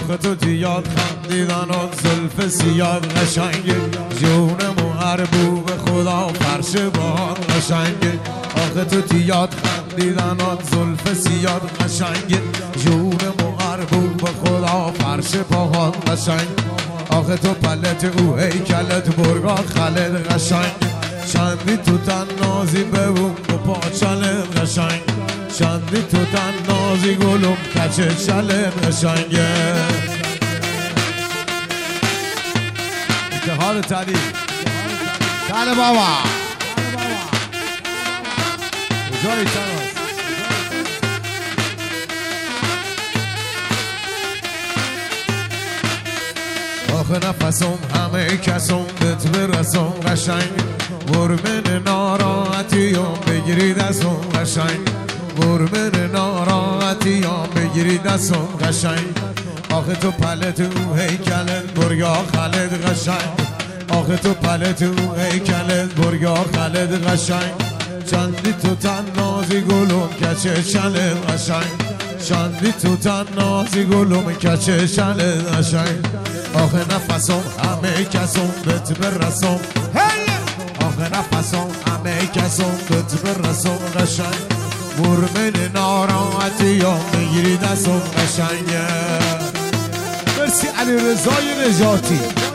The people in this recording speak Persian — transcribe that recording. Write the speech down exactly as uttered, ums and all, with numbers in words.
آخه تو تیاد خندیدنات زلف سیاد قشنگه جون محربو به خدا فرش باهات قشنگه آخه تو تیاد خندیدنات زلف سیاد قشنگه جون محربو به خدا فرش باهات قشنگ آخه تو پلت او هیکلت برگا خلد قشنگ چندی تو تن نازی ببون و پاچلت قشنگ چندی تو تن نازی گلوم کچه چلت قشنگه اتحاد تعلیم تن بابا کجایی تن آخه نفسم همه کسم بهت برسم قشنگ برمن ناراحتیام بگیری دستم قشنگ برمن ناراحتیام بگیری دستم قشنگ آخه تو پلت او هیکلت برگا خلد قشنگ آخه تو پلت او هیکلت برگا خلد قشنگ چندی تو تن نازی گلوم کچه شلد قشنگ چندی تو تن نازی گلوم کچه شلد قشنگ آخه نفسم همه کسم بهت برسم آخه نفسم همه کسم بهت برسم قشنگ برمن ناراحتیام بگیری دستم قشنگه مرسی علی رضای نجاتی